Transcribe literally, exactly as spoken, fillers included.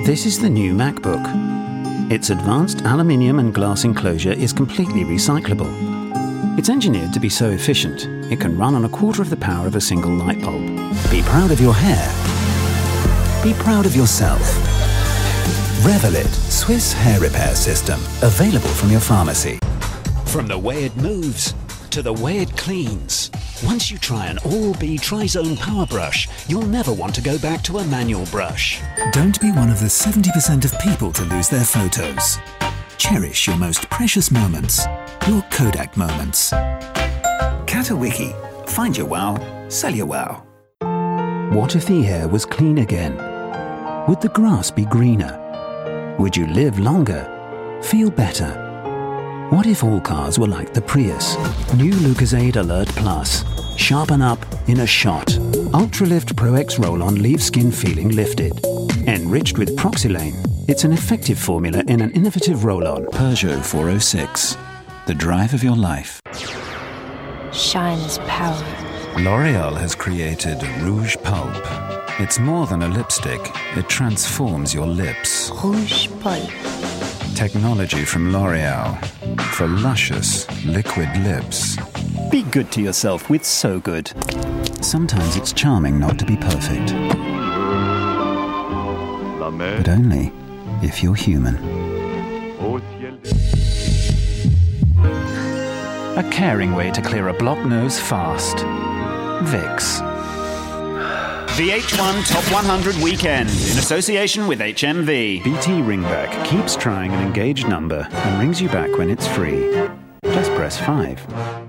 This is the new MacBook. Its advanced aluminium and glass enclosure is completely recyclable. It's engineered to be so efficient, it can run on a quarter of the power of a single light bulb. Be proud of your hair. Be proud of yourself. Revelit Swiss hair repair system, available from your pharmacy. From the way it moves to the way it cleans. Once you try an All-B Tri-Zone Power Brush, you'll never want to go back to a manual brush. Don't be one of the seventy percent of people to lose their photos. Cherish your most precious moments, your Kodak moments. Katawiki. Find your wow, sell your wow. What if the air was clean again? Would the grass be greener? Would you live longer? Feel better? What if all cars were like the Prius? New Lucozade Alert Plus. Sharpen up in a shot. Ultralift Pro X Roll-On leaves skin feeling lifted. Enriched with Proxylane, it's an effective formula in an innovative roll-on. Peugeot four oh six. The drive of your life. Shine is power. L'Oreal has created Rouge Pulp. It's more than a lipstick. It transforms your lips. Rouge Pulp. Technology from L'Oreal for luscious liquid lips. Be good to yourself with So Good. Sometimes it's charming not to be perfect. But only if you're human. A caring way to clear a blocked nose fast. Vicks. The H one Top one hundred Weekend, in association with H M V. B T Ringback keeps trying an engaged number and rings you back when it's free. Just press five.